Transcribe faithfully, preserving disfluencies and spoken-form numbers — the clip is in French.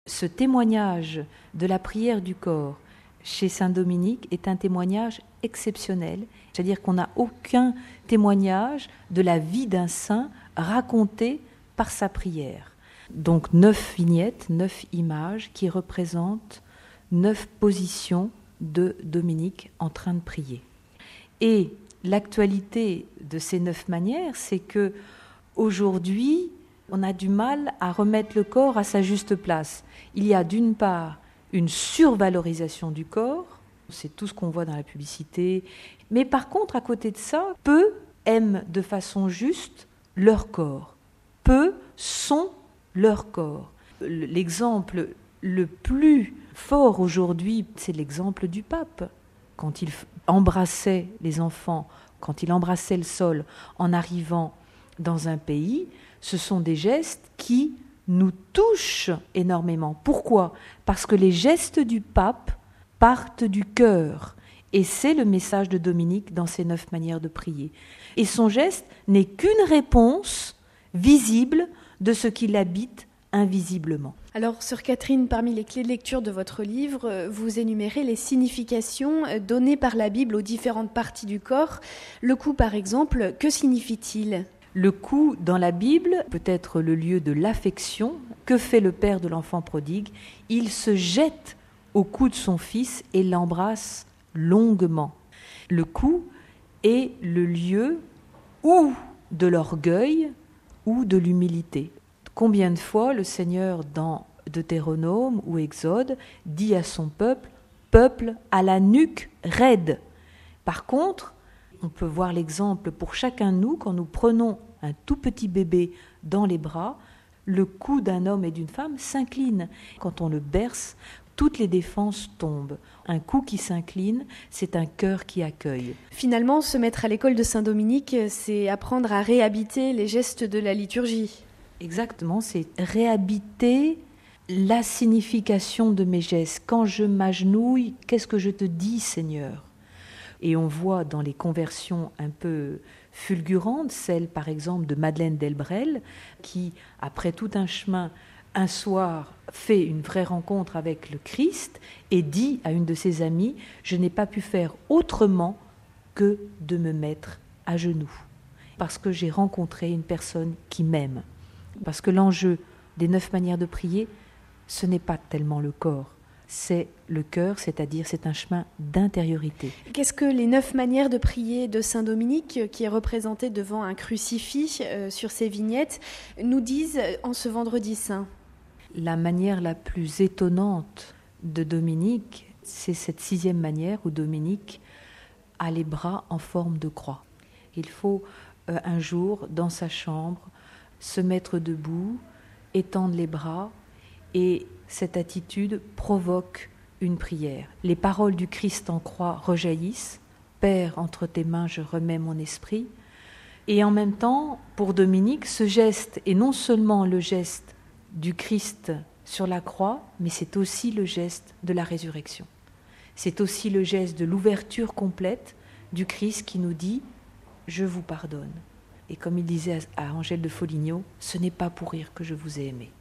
Ce témoignage de la prière du corps chez saint Dominique est un témoignage exceptionnel, c'est-à-dire qu'on n'a aucun témoignage de la vie d'un saint raconté par sa prière. Donc neuf vignettes, neuf images qui représentent neuf positions de Dominique en train de prier. Et l'actualité de ces neuf manières, c'est que aujourd'hui, on a du mal à remettre le corps à sa juste place. Il y a d'une part une survalorisation du corps, c'est tout ce qu'on voit dans la publicité, mais par contre, à côté de ça, peu aiment de façon juste leur corps, peu sont leur corps. L'exemple le plus fort aujourd'hui, c'est l'exemple du pape. Quand il embrassait les enfants, quand il embrassait le sol en arrivant dans un pays, ce sont des gestes qui nous touchent énormément. Pourquoi ? Parce que les gestes du pape partent du cœur. Et c'est le message de Dominique dans ses neuf manières de prier. Et son geste n'est qu'une réponse visible de ce qui l'habite invisiblement. Alors, sœur Catherine, parmi les clés de lecture de votre livre, vous énumérez les significations données par la Bible aux différentes parties du corps. Le cou, par exemple, que signifie-t-il ? Le cou, dans la Bible, peut être le lieu de l'affection. Que fait le père de l'enfant prodigue ? Il se jette au cou de son fils et l'embrasse longuement. Le cou est le lieu ou de l'orgueil ou de l'humilité. Combien de fois le Seigneur, dans Deutéronome ou Exode, dit à son peuple « Peuple à la nuque raide ». Par contre, on peut voir l'exemple pour chacun de nous, quand nous prenons un tout petit bébé dans les bras, le cou d'un homme et d'une femme s'incline. Quand on le berce, toutes les défenses tombent. Un cou qui s'incline, c'est un cœur qui accueille. Finalement, se mettre à l'école de saint Dominique, c'est apprendre à réhabiter les gestes de la liturgie. Exactement, c'est réhabiter la signification de mes gestes. Quand je m'agenouille, qu'est-ce que je te dis, Seigneur ? Et on voit dans les conversions un peu fulgurantes, celle par exemple de Madeleine Delbrel, qui, après tout un chemin, un soir fait une vraie rencontre avec le Christ et dit à une de ses amies « Je n'ai pas pu faire autrement que de me mettre à genoux, parce que j'ai rencontré une personne qui m'aime ». Parce que l'enjeu des neuf manières de prier, ce n'est pas tellement le corps, c'est le cœur, c'est-à-dire c'est un chemin d'intériorité. Qu'est-ce que les neuf manières de prier de saint Dominique, qui est représenté devant un crucifix euh, sur ces vignettes, nous disent en ce vendredi saint ? La manière la plus étonnante de Dominique, c'est cette sixième manière où Dominique a les bras en forme de croix. Il faut euh, un jour, dans sa chambre, se mettre debout, étendre les bras, et cette attitude provoque une prière. Les paroles du Christ en croix rejaillissent. « Père, entre tes mains, je remets mon esprit ». Et en même temps, pour Dominique, ce geste est non seulement le geste du Christ sur la croix, mais c'est aussi le geste de la résurrection. C'est aussi le geste de l'ouverture complète du Christ qui nous dit « Je vous pardonne ». Et comme il disait à Angèle de Foligno, « Ce n'est pas pour rire que je vous ai aimé ».